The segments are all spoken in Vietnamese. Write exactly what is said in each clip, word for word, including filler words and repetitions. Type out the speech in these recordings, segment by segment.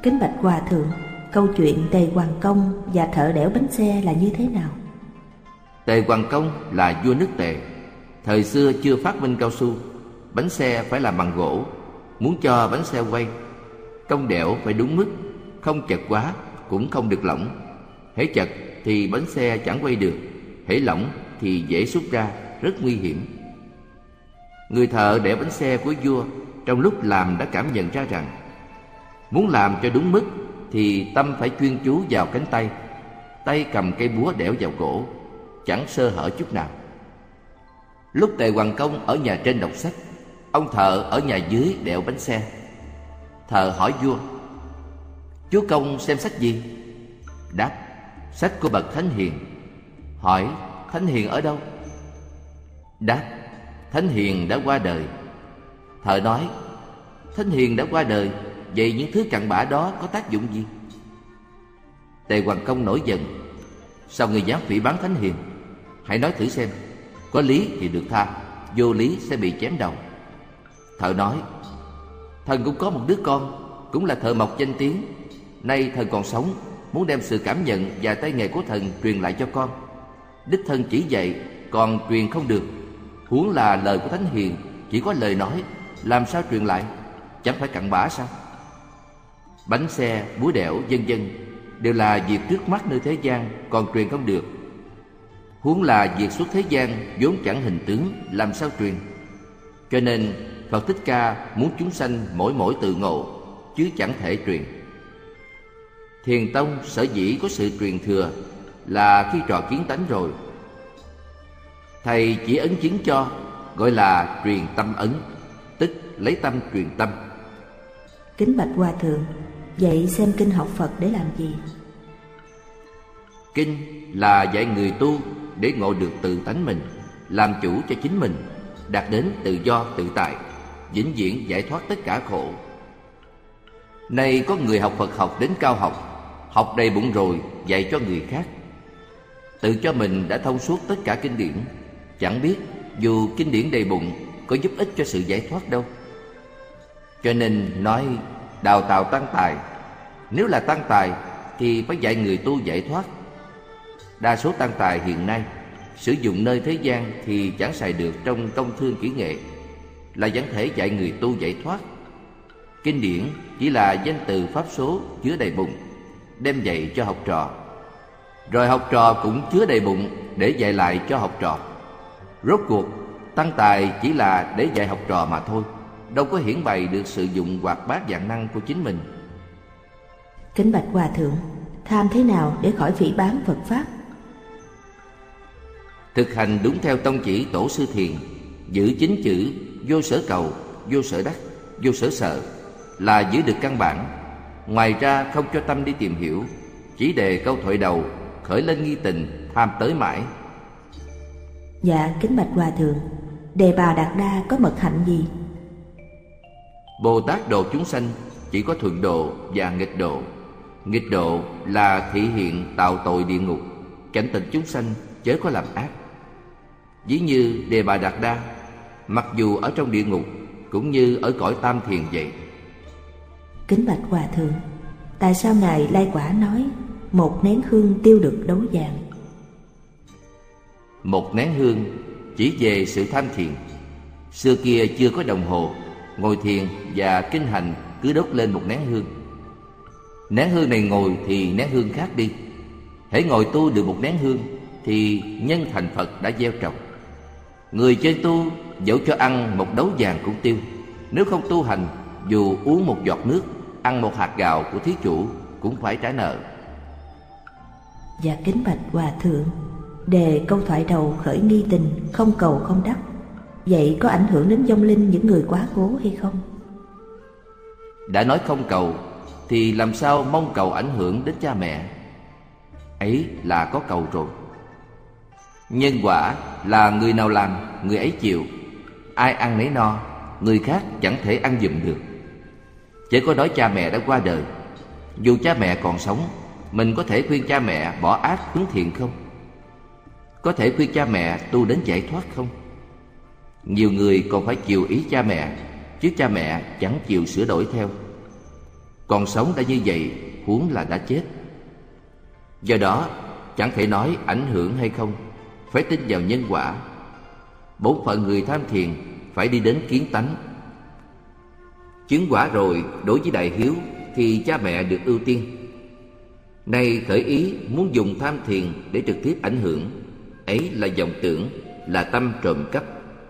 Kính bạch Hòa thượng, câu chuyện Tề Hoàng Công và thợ đẽo bánh xe là như thế nào? Tề Hoàng Công là vua nước Tề. Thời xưa chưa phát minh cao su, bánh xe phải làm bằng gỗ. Muốn cho bánh xe quay, công đẽo phải đúng mức, không chật quá cũng không được lỏng. Hễ chật thì bánh xe chẳng quay được, hễ lỏng thì dễ xúc ra, rất nguy hiểm. Người thợ đẽo bánh xe của vua trong lúc làm đã cảm nhận ra rằng muốn làm cho đúng mức thì tâm phải chuyên chú vào cánh tay, tay cầm cây búa đẽo vào gỗ, chẳng sơ hở chút nào. Lúc Tề Hoàng Công ở nhà trên đọc sách, ông thợ ở nhà dưới đẽo bánh xe. Thợ hỏi vua: chúa công xem sách gì? Đáp: sách của bậc Thánh Hiền. Hỏi: Thánh Hiền ở đâu? Đáp: Thánh Hiền đã qua đời. Thợ nói: Thánh Hiền đã qua đời, vậy những thứ cặn bã đó có tác dụng gì? Tề Hoàng Công nổi giận: sao người dám phỉ báng Thánh Hiền? Hãy nói thử xem, có lý thì được tha, vô lý sẽ bị chém đầu. Thợ nói: thần cũng có một đứa con, cũng là thợ mộc danh tiếng. Nay thần còn sống, muốn đem sự cảm nhận và tay nghề của thần truyền lại cho con. Đích thân chỉ dạy, còn truyền không được. Huống là lời của Thánh Hiền chỉ có lời nói, làm sao truyền lại? Chẳng phải cặn bã sao? Bánh xe, búa đẽo, vân vân đều là việc trước mắt nơi thế gian, còn truyền không được. Huống là việc xuất thế gian vốn chẳng hình tướng, làm sao truyền? Cho nên Phật Thích Ca muốn chúng sanh mỗi mỗi tự ngộ, chứ chẳng thể truyền. Thiền tông sở dĩ có sự truyền thừa là khi trò kiến tánh rồi, thầy chỉ ấn chứng cho, gọi là truyền tâm ấn, tức lấy tâm truyền tâm. Kính bạch Hòa thượng, vậy xem kinh học Phật để làm gì? Kinh là dạy người tu để ngộ được tự tánh mình, làm chủ cho chính mình, đạt đến tự do tự tại, vĩnh viễn giải thoát tất cả khổ. Nay có người học Phật học đến cao học, học đầy bụng rồi dạy cho người khác, tự cho mình đã thông suốt tất cả kinh điển, chẳng biết dù kinh điển đầy bụng có giúp ích cho sự giải thoát đâu. Cho nên nói đào tạo tăng tài. Nếu là tăng tài thì phải dạy người tu giải thoát. Đa số tăng tài hiện nay sử dụng nơi thế gian thì chẳng xài được trong công thương kỹ nghệ, là chẳng thể dạy người tu giải thoát. Kinh điển chỉ là danh từ pháp số chứa đầy bụng, đem dạy cho học trò. Rồi học trò cũng chứa đầy bụng để dạy lại cho học trò. Rốt cuộc tăng tài chỉ là để dạy học trò mà thôi, đâu có hiển bày được sự dụng hoạt bát vạn năng của chính mình. Kính bạch Hòa thượng, tham thế nào để khỏi phỉ báng Phật Pháp? Thực hành đúng theo tông chỉ Tổ sư Thiền, giữ chính chữ vô sở cầu, vô sở đắc, vô sở sợ là giữ được căn bản. Ngoài ra không cho tâm đi tìm hiểu, chỉ đề câu thoại đầu khởi lên nghi tình, tham tới mãi. Dạ kính bạch Hòa thượng, Đề Bà Đạt Đa có mật hạnh gì? Bồ Tát độ chúng sanh chỉ có thuận độ và nghịch độ. Nghịch độ là thị hiện tạo tội địa ngục, cảnh tỉnh chúng sanh chớ có làm ác. Ví như Đề Bà Đạt Đa, mặc dù ở trong địa ngục cũng như ở cõi tam thiền vậy. Kính bạch Hòa thượng, tại sao Ngài Lai Quả nói một nén hương tiêu được đấu vàng? Một nén hương chỉ về sự tham thiền. Xưa kia chưa có đồng hồ, ngồi thiền và kinh hành cứ đốt lên một nén hương. Nén hương này ngồi thì nén hương khác đi. Hễ ngồi tu được một nén hương thì nhân thành Phật đã gieo trồng. Người chơi tu dẫu cho ăn một đấu vàng cũng tiêu. Nếu không tu hành, dù uống một giọt nước, ăn một hạt gạo của thí chủ cũng phải trả nợ. Dạ kính bạch Hòa thượng, đề câu thoại đầu khởi nghi tình, không cầu không đắc, vậy có ảnh hưởng đến vong linh những người quá cố hay không? Đã nói không cầu thì làm sao mong cầu ảnh hưởng đến cha mẹ? Ấy là có cầu rồi. Nhân quả là người nào làm người ấy chịu. Ai ăn nấy no, người khác chẳng thể ăn giùm được. Chớ có nói cha mẹ đã qua đời. Dù cha mẹ còn sống, mình có thể khuyên cha mẹ bỏ ác hướng thiện không? Có thể khuyên cha mẹ tu đến giải thoát không? Nhiều người còn phải chiều ý cha mẹ, chứ cha mẹ chẳng chịu sửa đổi theo. Còn sống đã như vậy, huống là đã chết. Do đó, chẳng thể nói ảnh hưởng hay không, phải tin vào nhân quả. Bổn phận người tham thiền phải đi đến kiến tánh. Chứng quả rồi, đối với đại hiếu thì cha mẹ được ưu tiên. Nay khởi ý muốn dùng tham thiền để trực tiếp ảnh hưởng, ấy là vọng tưởng, là tâm trộm cắp.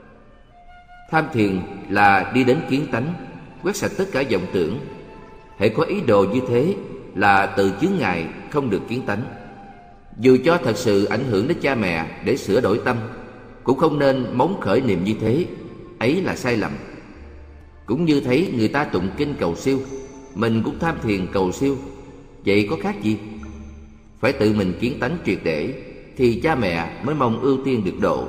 Tham thiền là đi đến kiến tánh, quét sạch tất cả vọng tưởng. Hễ có ý đồ như thế là tự chướng ngại, không được kiến tánh. Dù cho thật sự ảnh hưởng đến cha mẹ để sửa đổi tâm, cũng không nên móng khởi niệm như thế, ấy là sai lầm. Cũng như thấy người ta tụng kinh cầu siêu, mình cũng tham thiền cầu siêu, vậy có khác gì? Phải tự mình kiến tánh triệt để, thì cha mẹ mới mong ưu tiên được độ.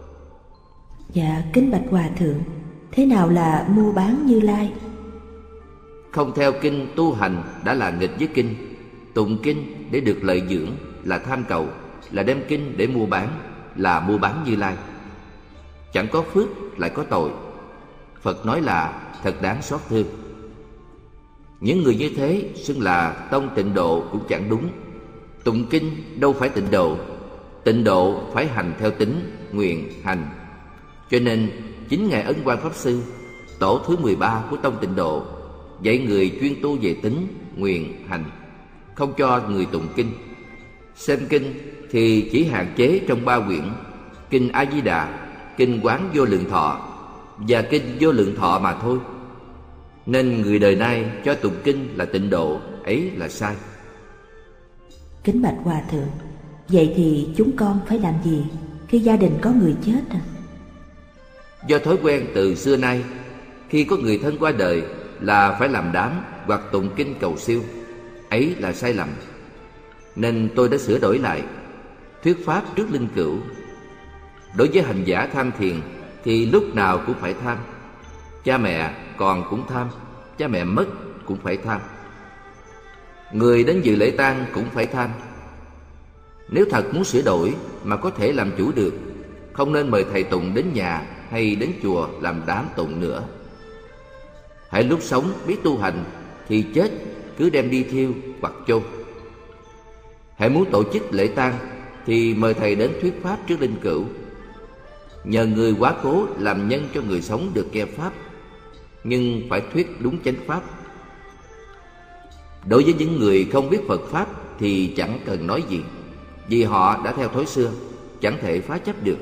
Dạ, kính bạch Hòa Thượng, thế nào là mua bán Như Lai? Không theo kinh tu hành đã là nghịch với kinh. Tụng kinh để được lợi dưỡng là tham cầu, là đem kinh để mua bán, là mua bán Như Lai. Chẳng có phước lại có tội. Phật nói là thật đáng xót thương. Những người như thế xưng là tông tịnh độ cũng chẳng đúng. Tụng kinh đâu phải tịnh độ. Tịnh độ phải hành theo tính, nguyện, hành. Cho nên chính Ngài Ấn Quang Pháp Sư, tổ thứ mười ba của tông tịnh độ, dạy người chuyên tu về tính, nguyện, hành, không cho người tụng kinh. Xem kinh thì chỉ hạn chế trong ba quyển: kinh A Di Đà, kinh Quán Vô Lượng Thọ và kinh Vô Lượng Thọ mà thôi. Nên người đời nay cho tụng kinh là tịnh độ, ấy là sai. Kính bạch Hòa Thượng, vậy thì chúng con phải làm gì khi gia đình có người chết à? Do thói quen từ xưa nay, khi có người thân qua đời là phải làm đám hoặc tụng kinh cầu siêu, ấy là sai lầm. Nên tôi đã sửa đổi lại, thuyết pháp trước linh cữu. Đối với hành giả tham thiền thì lúc nào cũng phải tham. Cha mẹ còn cũng tham, cha mẹ mất cũng phải tham. Người đến dự lễ tang cũng phải tham. Nếu thật muốn sửa đổi mà có thể làm chủ được, không nên mời thầy tụng đến nhà hay đến chùa làm đám tụng nữa. Hãy lúc sống biết tu hành thì chết cứ đem đi thiêu hoặc chôn. Hãy muốn tổ chức lễ tang thì mời thầy đến thuyết pháp trước linh cữu. Nhờ người quá cố làm nhân cho người sống được nghe pháp, nhưng phải thuyết đúng chánh pháp. Đối với những người không biết Phật pháp thì chẳng cần nói gì, vì họ đã theo thói xưa, chẳng thể phá chấp được.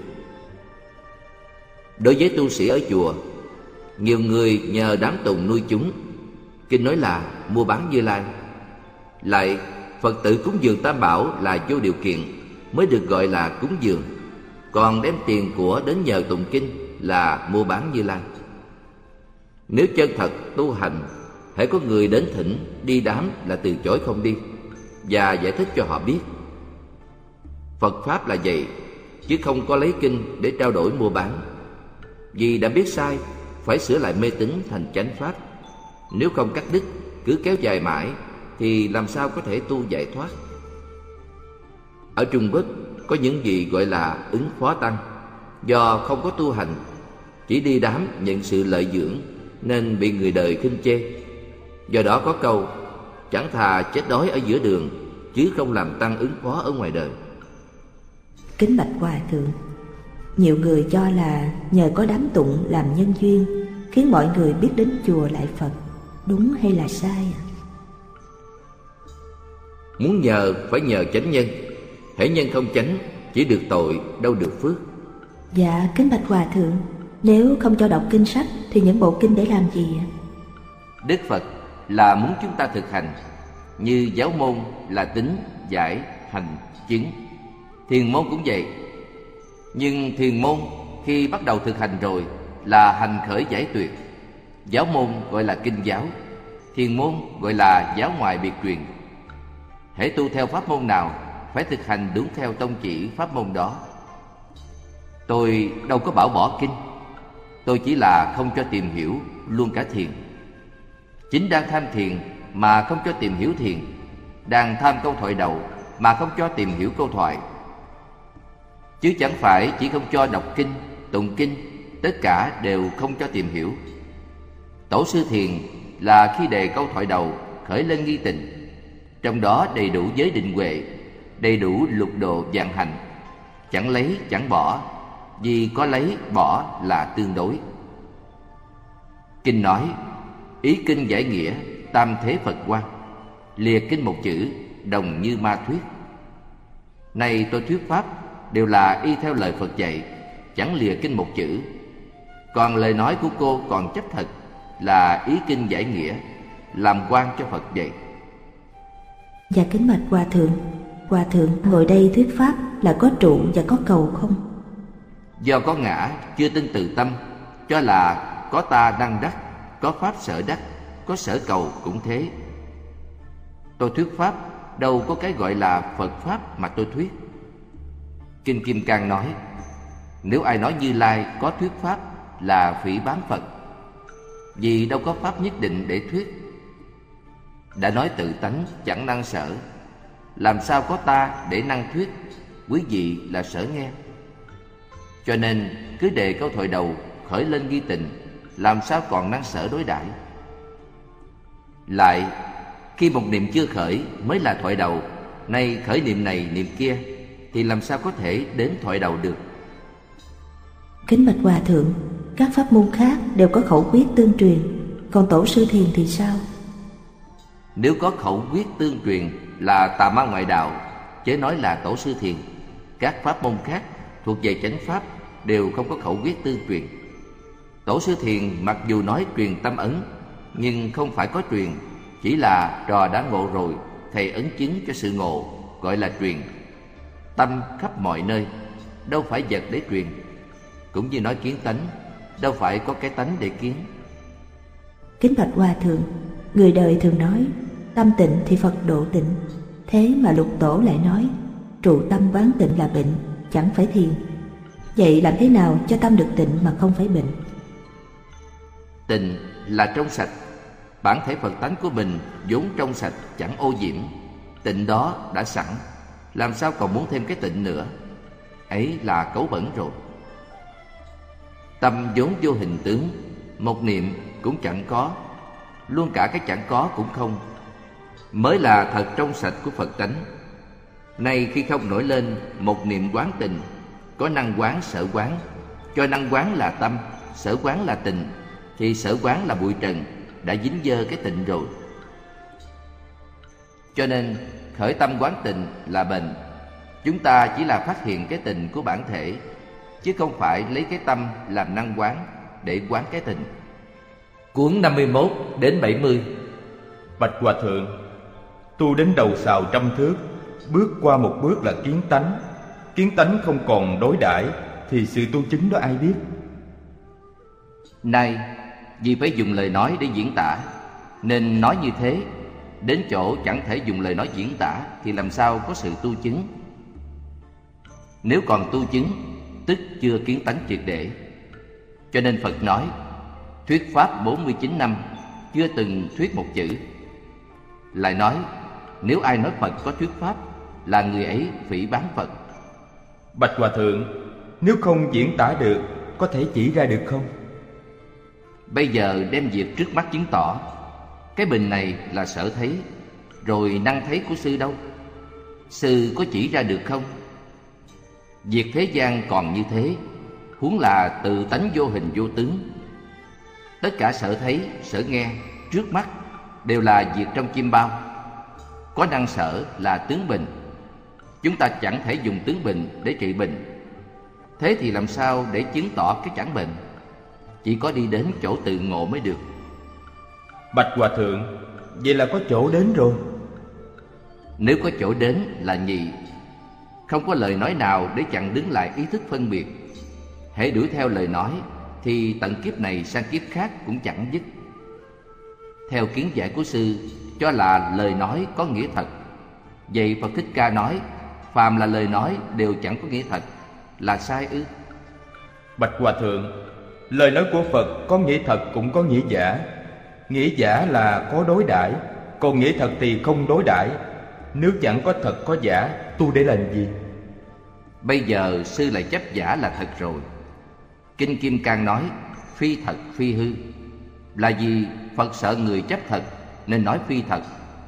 Đối với tu sĩ ở chùa, nhiều người nhờ đám tùng nuôi chúng. Kinh nói là mua bán Như Lai. Lại Phật tử cúng dường Tam Bảo là vô điều kiện mới được gọi là cúng dường. Còn đem tiền của đến nhờ tụng kinh là mua bán Như Lai. Nếu chân thật tu hành, hãy có người đến thỉnh đi đám là từ chối không đi, và giải thích cho họ biết. Phật pháp là vậy, chứ không có lấy kinh để trao đổi mua bán. Vì đã biết sai, phải sửa lại mê tín thành chánh pháp. Nếu không cắt đứt, cứ kéo dài mãi thì làm sao có thể tu giải thoát. Ở Trung Quốc có những gì gọi là ứng phó tăng. Do không có tu hành, chỉ đi đám nhận sự lợi dưỡng, nên bị người đời khinh chê. Do đó có câu: chẳng thà chết đói ở giữa đường, chứ không làm tăng ứng phó ở ngoài đời. Kính bạch Hòa Thượng, nhiều người cho là nhờ có đám tụng làm nhân duyên, khiến mọi người biết đến chùa lại Phật. Đúng hay là sai à? Muốn nhờ phải nhờ chánh nhân. Hễ nhân không chánh, chỉ được tội, đâu được phước. Dạ, kính bạch Hòa Thượng, nếu không cho đọc kinh sách thì những bộ kinh để làm gì ạ? Đức Phật là muốn chúng ta thực hành. Như giáo môn là tính, giải, hành, chứng. Thiền môn cũng vậy. Nhưng thiền môn khi bắt đầu thực hành rồi là hành khởi giải tuyệt. Giáo môn gọi là kinh giáo, thiền môn gọi là giáo ngoại biệt truyền. Hễ tu theo pháp môn nào phải thực hành đúng theo tông chỉ pháp môn đó. Tôi đâu có bảo bỏ kinh. Tôi chỉ là không cho tìm hiểu luôn cả thiền. Chính đang tham thiền mà không cho tìm hiểu thiền, đang tham câu thoại đầu mà không cho tìm hiểu câu thoại. Chứ chẳng phải chỉ không cho đọc kinh, tụng kinh, tất cả đều không cho tìm hiểu. Tổ sư thiền là khi đề câu thoại đầu khởi khởi lên nghi tình. Trong đó đầy đủ giới định huệ, đầy đủ lục độ vạn hành, chẳng lấy chẳng bỏ, vì có lấy bỏ là tương đối. Kinh nói ý kinh giải nghĩa, tam thế Phật quan, lìa kinh một chữ, đồng như ma thuyết. Này tôi thuyết pháp đều là y theo lời Phật dạy, chẳng lìa kinh một chữ. Còn lời nói của cô còn chấp thật là ý kinh giải nghĩa, làm quan cho Phật dạy. Dạ kính bạch Hòa Thượng, Hòa Thượng ngồi đây thuyết pháp là có trụ và có cầu không? Do có ngã chưa tin từ tâm, cho là có ta đang đắc, có pháp sở đắc, có sở cầu cũng thế. Tôi thuyết pháp đâu có cái gọi là Phật pháp mà tôi thuyết. Kinh Kim Cang nói nếu ai nói Như Lai có thuyết pháp là phỉ báng Phật, vì đâu có pháp nhất định để thuyết. Đã nói tự tánh chẳng năng sở, làm sao có ta để năng thuyết, quý vị là sở nghe. Cho nên cứ đề câu thoại đầu khởi lên nghi tình, làm sao còn năng sở đối đãi. Lại khi một niệm chưa khởi mới là thoại đầu, nay khởi niệm này niệm kia, thì làm sao có thể đến thoại đầu được. Kính bạch Hòa Thượng, các pháp môn khác đều có khẩu quyết tương truyền, còn Tổ sư Thiền thì sao? Nếu có khẩu quyết tương truyền là tà ma ngoại đạo, chớ nói là Tổ sư Thiền. Các pháp môn khác thuộc về chánh pháp đều không có khẩu quyết tương truyền. Tổ sư Thiền mặc dù nói truyền tâm ấn, nhưng không phải có truyền, chỉ là trò đã ngộ rồi, thầy ấn chứng cho sự ngộ, gọi là truyền. Tâm khắp mọi nơi, đâu phải vật để truyền. Cũng như nói kiến tánh, đâu phải có cái tánh để kiến. Kính bạch Hòa Thượng, người đời thường nói tâm tịnh thì Phật độ tịnh, thế mà Lục Tổ lại nói trụ tâm quán tịnh là bệnh, chẳng phải thiền. Vậy làm thế nào cho tâm được tịnh mà không phải bệnh? Tịnh là trong sạch. Bản thể Phật tánh của mình vốn trong sạch, chẳng ô nhiễm. Tịnh đó đã sẵn, làm sao còn muốn thêm cái tịnh nữa? Ấy là cấu bẩn rồi. Tâm vốn vô hình tướng, một niệm cũng chẳng có, luôn cả cái chẳng có cũng không, mới là thật trong sạch của Phật tánh. Nay khi không nổi lên một niệm quán tình, có năng quán sở quán, cho năng quán là tâm, sở quán là tình, thì sở quán là bụi trần, đã dính dơ cái tịnh rồi. Cho nên khởi tâm quán tình là bệnh. Chúng ta chỉ là phát hiện cái tình của bản thể, chứ không phải lấy cái tâm làm năng quán để quán cái tình. Cuốn năm mươi mốt đến bảy mươi. Bạch Hòa Thượng, tu đến đầu sào trăm thước, bước qua một bước là kiến tánh. Kiến tánh không còn đối đãi, thì sự tu chứng đó ai biết? Nay vì phải dùng lời nói để diễn tả, nên nói như thế. Đến chỗ chẳng thể dùng lời nói diễn tả, thì làm sao có sự tu chứng? Nếu còn tu chứng, tức chưa kiến tánh triệt để. Cho nên Phật nói thuyết pháp bốn mươi chín năm, chưa từng thuyết một chữ. Lại nói nếu ai nói Phật có thuyết pháp, là người ấy phỉ báng Phật. Bạch Hòa Thượng, nếu không diễn tả được, có thể chỉ ra được không? Bây giờ đem việc trước mắt chứng tỏ. Cái bình này là sở thấy, rồi năng thấy của sư đâu? Sư có chỉ ra được không? Việc thế gian còn như thế, huống là tự tánh vô hình vô tướng. Tất cả sở thấy, sở nghe trước mắt đều là việc trong chim bao. Có năng sở là tướng bình. Chúng ta chẳng thể dùng tướng bình để trị bệnh. Thế thì làm sao để chứng tỏ cái chẳng bệnh? Chỉ có đi đến chỗ tự ngộ mới được. Bạch Hòa Thượng, vậy là có chỗ đến rồi. Nếu có chỗ đến là nhị. Không có lời nói nào để chặn đứng lại ý thức phân biệt. Hễ đuổi theo lời nói, thì tận kiếp này sang kiếp khác cũng chẳng dứt. Theo kiến giải của sư, cho là lời nói có nghĩa thật. Vậy Phật Thích Ca nói phàm là lời nói đều chẳng có nghĩa thật, là sai ư? Bạch Hòa Thượng, lời nói của Phật có nghĩa thật cũng có nghĩa giả. Nghĩa giả là có đối đãi, còn nghĩa thật thì không đối đãi. Nếu chẳng có thật có giả, tu để làm gì? Bây giờ sư lại chấp giả là thật rồi. Kinh Kim Cang nói phi thật phi hư, là vì Phật sợ người chấp thật nên nói phi thật,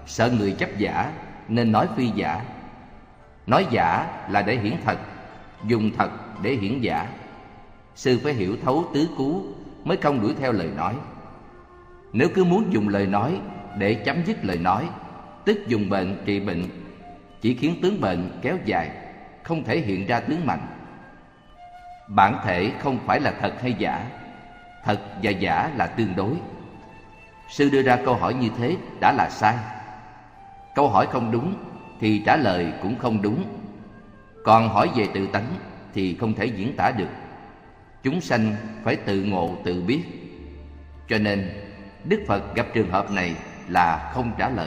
sợ người chấp giả nên nói phi giả. Nói giả là để hiển thật, dùng thật để hiển giả. Sư phải hiểu thấu tứ cú mới không đuổi theo lời nói. Nếu cứ muốn dùng lời nói để chấm dứt lời nói, tức dùng bệnh trị bệnh, chỉ khiến tướng bệnh kéo dài, không thể hiện ra tướng mạnh. Bản thể không phải là thật hay giả, thật và giả là tương đối. Sư đưa ra câu hỏi như thế đã là sai. Câu hỏi không đúng thì trả lời cũng không đúng. Còn hỏi về tự tánh thì không thể diễn tả được. Chúng sanh phải tự ngộ tự biết. Cho nên Đức Phật gặp trường hợp này là không trả lời.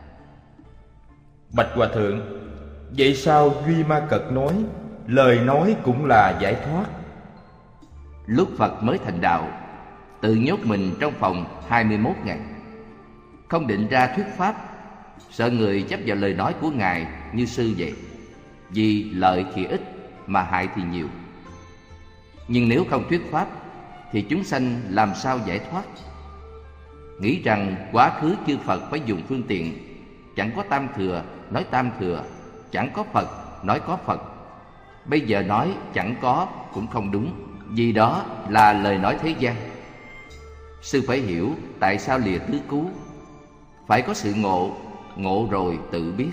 Bạch Hòa Thượng, vậy sao Duy Ma Cật nói lời nói cũng là giải thoát? Lúc Phật mới thành đạo, tự nhốt mình trong phòng hai mươi mốt ngày, không định ra thuyết pháp, sợ người chấp vào lời nói của Ngài như sư vậy. Vì lợi thì ít mà hại thì nhiều. Nhưng nếu không thuyết pháp thì chúng sanh làm sao giải thoát? Nghĩ rằng quá khứ chư Phật phải dùng phương tiện, chẳng có tam thừa nói tam thừa, chẳng có Phật nói có Phật. Bây giờ nói chẳng có cũng không đúng, vì đó là lời nói thế gian. Sư phải hiểu tại sao lìa tứ cú. Phải có sự ngộ, ngộ rồi tự biết.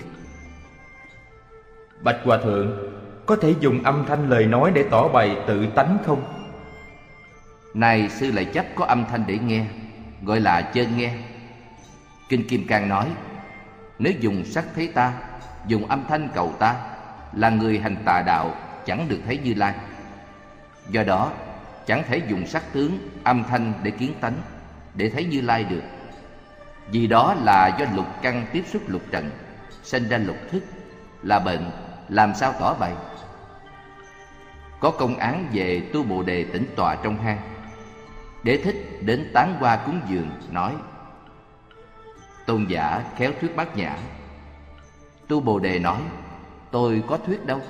Bạch Hòa Thượng, có thể dùng âm thanh lời nói để tỏ bày tự tánh không? Này sư lại chấp có âm thanh để nghe, gọi là chơn nghe. Kinh Kim Cang nói, nếu dùng sắc thấy ta, dùng âm thanh cầu ta, là người hành tà đạo, chẳng được thấy Như Lai. Do đó chẳng thể dùng sắc tướng, âm thanh để kiến tánh, để thấy Như Lai được. Vì đó là do lục căn tiếp xúc lục trần, sinh ra lục thức, là bệnh, làm sao tỏ bày? Có công án về tu Bồ Đề tĩnh tọa trong hang. Đế Thích đến tán hoa cúng dường, nói: Tôn giả khéo thuyết bát nhã. Tu Bồ Đề nói: Tôi có thuyết đâu.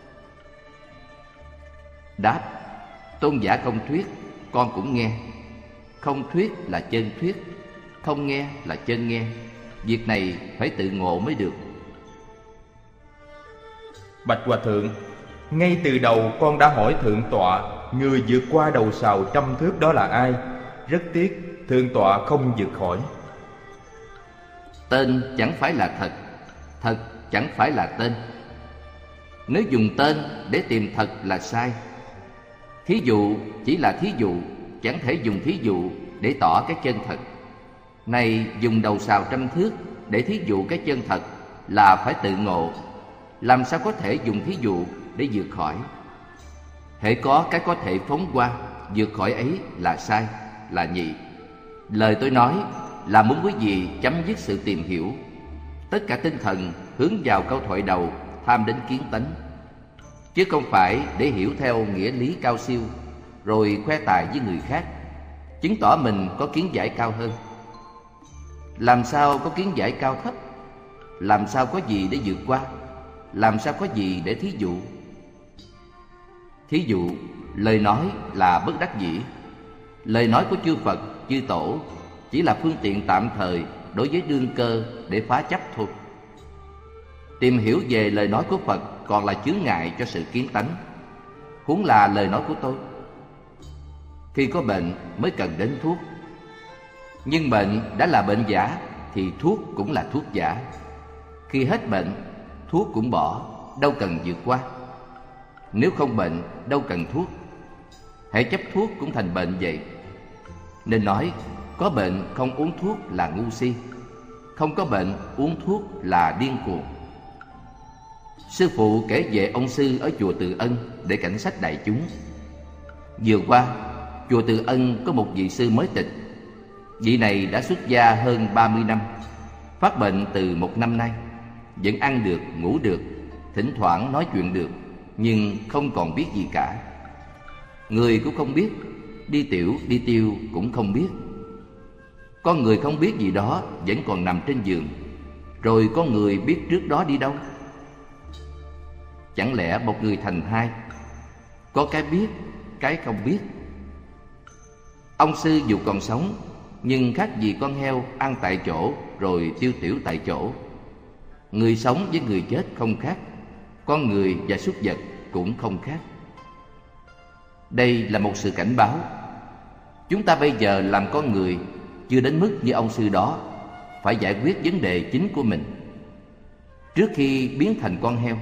Đáp: Tôn giả không thuyết, con cũng nghe. Không thuyết là chân thuyết, không nghe là chân nghe. Việc này phải tự ngộ mới được. Bạch Hòa Thượng, ngay từ đầu con đã hỏi Thượng tọa người vượt qua đầu sào trăm thước đó là ai. Rất tiếc Thượng tọa không vượt khỏi. Tên chẳng phải là thật, thật chẳng phải là tên. Nếu dùng tên để tìm thật là sai. Thí dụ chỉ là thí dụ, chẳng thể dùng thí dụ để tỏ cái chân thật. Này dùng đầu sào trăm thước để thí dụ cái chân thật là phải tự ngộ. Làm sao có thể dùng thí dụ để vượt khỏi? Hễ có cái có thể phóng qua, vượt khỏi ấy là sai, là nhị. Lời tôi nói là muốn quý vị chấm dứt sự tìm hiểu. Tất cả tinh thần hướng vào câu thoại đầu, tham đến kiến tánh, chứ không phải để hiểu theo nghĩa lý cao siêu rồi khoe tài với người khác, chứng tỏ mình có kiến giải cao hơn. Làm sao có kiến giải cao thấp? Làm sao có gì để vượt qua? Làm sao có gì để thí dụ? Thí dụ, lời nói là bất đắc dĩ. Lời nói của chư Phật, chư Tổ chỉ là phương tiện tạm thời đối với đương cơ để phá chấp thôi. Tìm hiểu về lời nói của Phật còn là chướng ngại cho sự kiến tánh, huống là lời nói của tôi. Khi có bệnh mới cần đến thuốc, nhưng bệnh đã là bệnh giả thì thuốc cũng là thuốc giả. Khi hết bệnh, thuốc cũng bỏ, đâu cần vượt qua. Nếu không bệnh, đâu cần thuốc. Hễ chấp thuốc cũng thành bệnh vậy. Nên nói có bệnh không uống thuốc là ngu si, không có bệnh uống thuốc là điên cuồng. Sư phụ kể về ông sư ở chùa Từ Ân để cảnh sách đại chúng. Vừa qua, chùa Từ Ân có một vị sư mới tịch. Vị này đã xuất gia hơn ba mươi năm, phát bệnh từ một năm nay, vẫn ăn được, ngủ được, thỉnh thoảng nói chuyện được, nhưng không còn biết gì cả. Người cũng không biết, đi tiểu, đi tiêu cũng không biết. Con người không biết gì đó vẫn còn nằm trên giường, rồi con người biết trước đó đi đâu? Chẳng lẽ một người thành hai, có cái biết, cái không biết? Ông sư dù còn sống, nhưng khác gì con heo ăn tại chỗ, rồi tiêu tiểu tại chỗ. Người sống với người chết không khác, con người và súc vật cũng không khác. Đây là một sự cảnh báo. Chúng ta bây giờ làm con người chưa đến mức như ông sư đó, phải giải quyết vấn đề chính của mình trước khi biến thành con heo.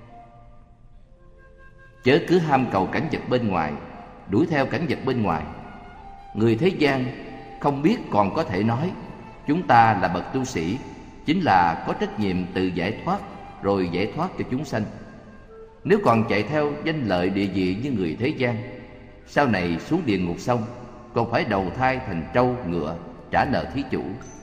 Chớ cứ ham cầu cảnh vật bên ngoài, đuổi theo cảnh vật bên ngoài. Người thế gian không biết còn có thể nói chúng ta là bậc tu sĩ, chính là có trách nhiệm tự giải thoát rồi giải thoát cho chúng sanh. Nếu còn chạy theo danh lợi địa vị như người thế gian, sau này xuống địa ngục xong còn phải đầu thai thành trâu ngựa trả nợ thí chủ.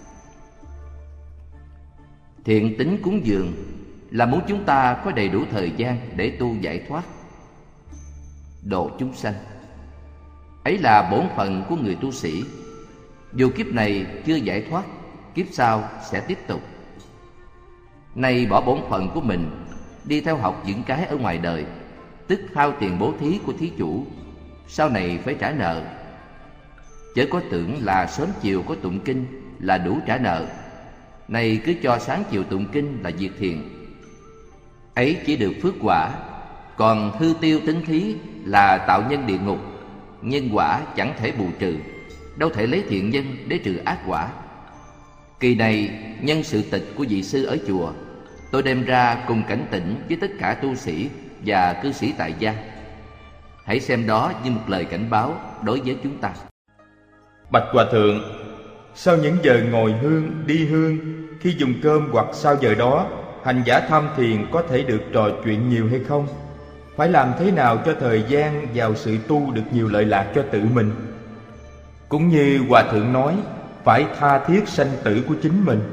Thiện tính cúng dường là muốn chúng ta có đầy đủ thời gian để tu giải thoát, độ chúng sanh. Ấy là bổn phận của người tu sĩ. Dù kiếp này chưa giải thoát, kiếp sau sẽ tiếp tục. Nay bỏ bổn phận của mình, đi theo học những cái ở ngoài đời, tức hao tiền bố thí của thí chủ, sau này phải trả nợ. Chớ có tưởng là sớm chiều có tụng kinh là đủ trả nợ. Này cứ cho sáng chiều tụng kinh là việc thiện, ấy chỉ được phước quả. Còn hư tiêu tính thí là tạo nhân địa ngục, nhân quả chẳng thể bù trừ, đâu thể lấy thiện nhân để trừ ác quả. Kỳ này nhân sự tịch của vị sư ở chùa, tôi đem ra cùng cảnh tỉnh với tất cả tu sĩ và cư sĩ tại gia. Hãy xem đó như một lời cảnh báo đối với chúng ta. Bạch Hòa Thượng, sau những giờ ngồi hương, đi hương, khi dùng cơm hoặc sau giờ đó, hành giả tham thiền có thể được trò chuyện nhiều hay không? Phải làm thế nào cho thời gian vào sự tu được nhiều lợi lạc cho tự mình? Cũng như Hòa Thượng nói, phải tha thiết sanh tử của chính mình.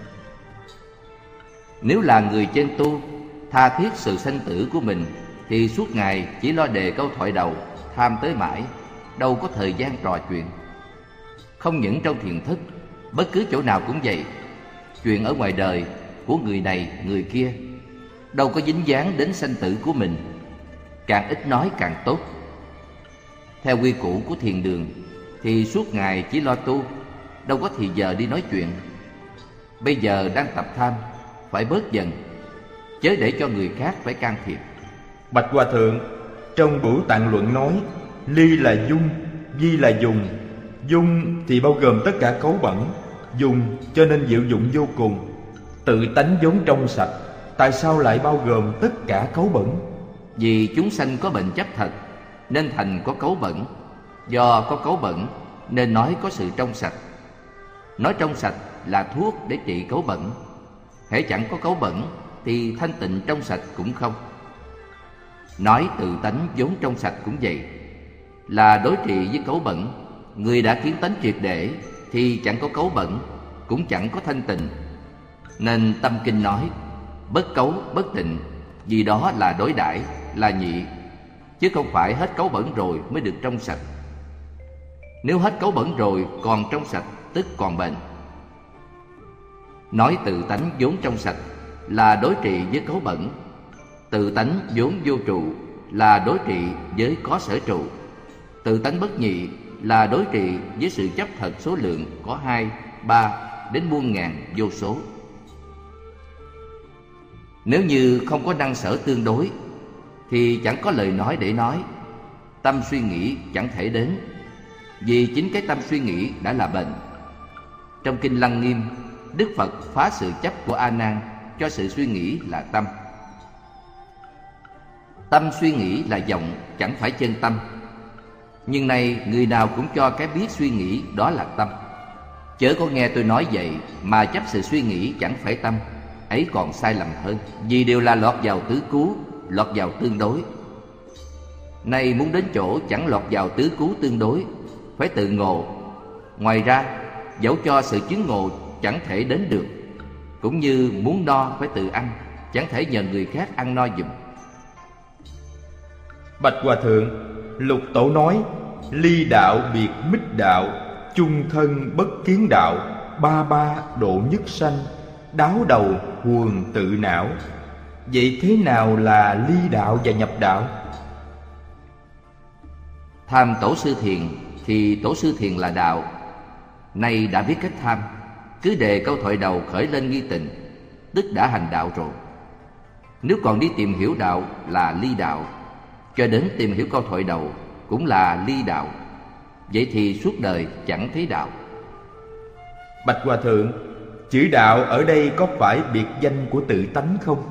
Nếu là người chân tu, tha thiết sự sanh tử của mình, thì suốt ngày chỉ lo đề câu thoại đầu, tham tới mãi, đâu có thời gian trò chuyện. Không những trong thiền thất, bất cứ chỗ nào cũng vậy. Chuyện ở ngoài đời của người này, người kia, đâu có dính dáng đến sanh tử của mình. Càng ít nói càng tốt. Theo quy củ của thiền đường thì suốt ngày chỉ lo tu, đâu có thì giờ đi nói chuyện. Bây giờ đang tập tham, phải bớt dần, chớ để cho người khác phải can thiệp. Bạch Hòa Thượng, trong Bửu Tạng Luận nói, ly là dung, vi là dùng. Dung thì bao gồm tất cả cấu bẩn, dùng cho nên diệu dụng vô cùng. Tự tánh vốn trong sạch, tại sao lại bao gồm tất cả cấu bẩn? Vì chúng sanh có bệnh chấp thật, nên thành có cấu bẩn. Do có cấu bẩn nên nói có sự trong sạch. Nói trong sạch là thuốc để trị cấu bẩn. Hễ chẳng có cấu bẩn thì thanh tịnh trong sạch cũng không. Nói tự tánh vốn trong sạch cũng vậy, là đối trị với cấu bẩn. Người đã kiến tánh triệt để thì chẳng có cấu bẩn, cũng chẳng có thanh tịnh. Nên Tâm Kinh nói bất cấu bất tịnh, vì đó là đối đãi, là nhị, chứ không phải hết cấu bẩn rồi mới được trong sạch. Nếu hết cấu bẩn rồi còn trong sạch, tức còn bệnh. Nói tự tánh vốn trong sạch là đối trị với cấu bẩn. Tự tánh vốn vô trụ là đối trị với có sở trụ. Tự tánh bất nhị là đối trị với sự chấp thật số lượng có hai, ba đến muôn ngàn vô số. Nếu như không có năng sở tương đối thì chẳng có lời nói để nói. Tâm suy nghĩ chẳng thể đến, vì chính cái tâm suy nghĩ đã là bệnh. Trong Kinh Lăng Nghiêm, Đức Phật phá sự chấp của A Nan cho sự suy nghĩ là tâm. Tâm suy nghĩ là vọng, chẳng phải chân tâm. Nhưng nay người nào cũng cho cái biết suy nghĩ đó là tâm. Chớ có nghe tôi nói vậy mà chấp sự suy nghĩ chẳng phải tâm, ấy còn sai lầm hơn. Vì đều là lọt vào tứ cứu, lọt vào tương đối. Nay muốn đến chỗ chẳng lọt vào tứ cứu tương đối, phải tự ngộ. Ngoài ra, dẫu cho sự chứng ngộ chẳng thể đến được, cũng như muốn no phải tự ăn, chẳng thể nhờ người khác ăn no giùm. Bạch Hòa Thượng, Lục Tổ nói, ly đạo biệt mích đạo, chung thân bất kiến đạo, ba ba độ nhất sanh, đáo đầu huồng tự não. Vậy thế nào là ly đạo và nhập đạo? Tham tổ sư thiền thì tổ sư thiền là đạo. Nay đã biết cách tham, Cứ đề câu thoại đầu khởi lên nghi tình, tức đã hành đạo rồi. Nếu còn đi tìm hiểu đạo là ly đạo, cho đến tìm hiểu câu thoại đầu cũng là ly đạo. Vậy thì suốt đời chẳng thấy đạo. Bạch Hòa Thượng, chữ đạo ở đây có phải biệt danh của tự tánh không?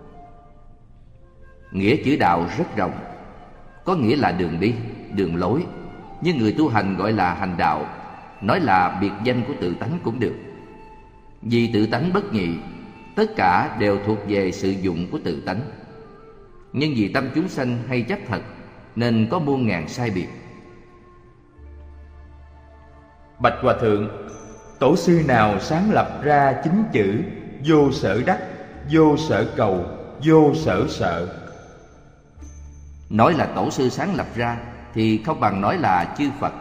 Nghĩa chữ đạo rất rộng, có nghĩa là đường đi, đường lối. Nhưng người tu hành gọi là hành đạo, nói là biệt danh của tự tánh cũng được. Vì tự tánh bất nhị, tất cả đều thuộc về sự dụng của tự tánh. Nhưng vì tâm chúng sanh hay chấp thật, nên có muôn ngàn sai biệt. Bạch Hòa Thượng, tổ sư nào sáng lập ra chính chữ vô sở đắc, vô sở cầu, vô sở sợ? Nói là tổ sư sáng lập ra thì không bằng nói là chư Phật.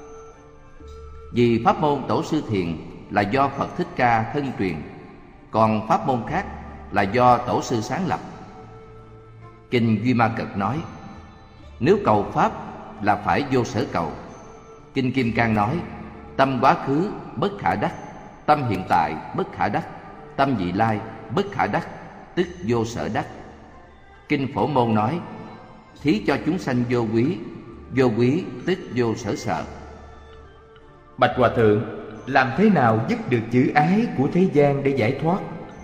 Vì pháp môn tổ sư thiền là do Phật Thích Ca thân truyền, còn pháp môn khác là do tổ sư sáng lập. Kinh Duy Ma Cật nói, nếu cầu pháp là phải vô sở cầu. Kinh Kim Cang nói, tâm quá khứ bất khả đắc, tâm hiện tại bất khả đắc, tâm vị lai bất khả đắc, tức vô sở đắc. Kinh Phổ Môn nói, thí cho chúng sanh vô quý, vô quý tức vô sở sợ. Bạch Hòa Thượng, làm thế nào dứt được chữ ái của thế gian để giải thoát?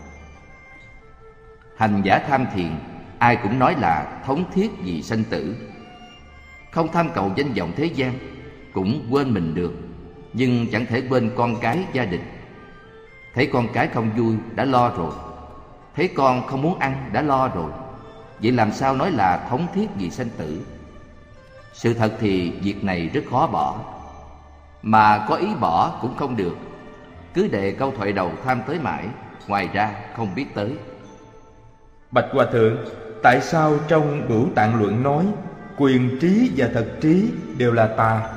Hành giả tham thiền, ai cũng nói là thống thiết vì sanh tử. Không tham cầu danh vọng thế gian, cũng quên mình được, nhưng chẳng thể quên con cái gia đình. Thấy con cái không vui đã lo rồi, thấy con không muốn ăn đã lo rồi. Vậy làm sao nói là thống thiết vì sanh tử? Sự thật thì việc này rất khó bỏ, mà có ý bỏ cũng không được. Cứ để câu thoại đầu tham tới mãi, ngoài ra không biết tới. Bạch Hòa Thượng, tại sao trong Bửu Tạng Luận nói quyền trí và thật trí đều là tà?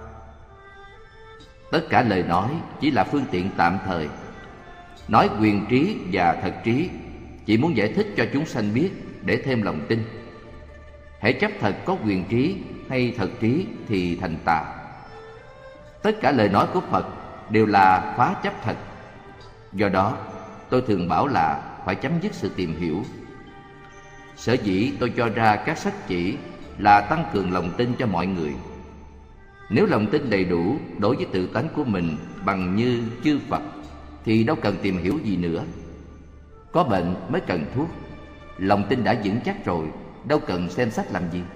Tất cả lời nói chỉ là phương tiện tạm thời. Nói quyền trí và thật trí chỉ muốn giải thích cho chúng sanh biết để thêm lòng tin. Hễ chấp thật có quyền trí hay thật trí thì thành tà. Tất cả lời nói của Phật đều là phá chấp thật. Do đó tôi thường bảo là phải chấm dứt sự tìm hiểu. Sở dĩ tôi cho ra các sách chỉ là tăng cường lòng tin cho mọi người. Nếu lòng tin đầy đủ đối với tự tánh của mình bằng như chư Phật thì đâu cần tìm hiểu gì nữa. Có bệnh mới cần thuốc, lòng tin đã vững chắc rồi, đâu cần xem sách làm gì.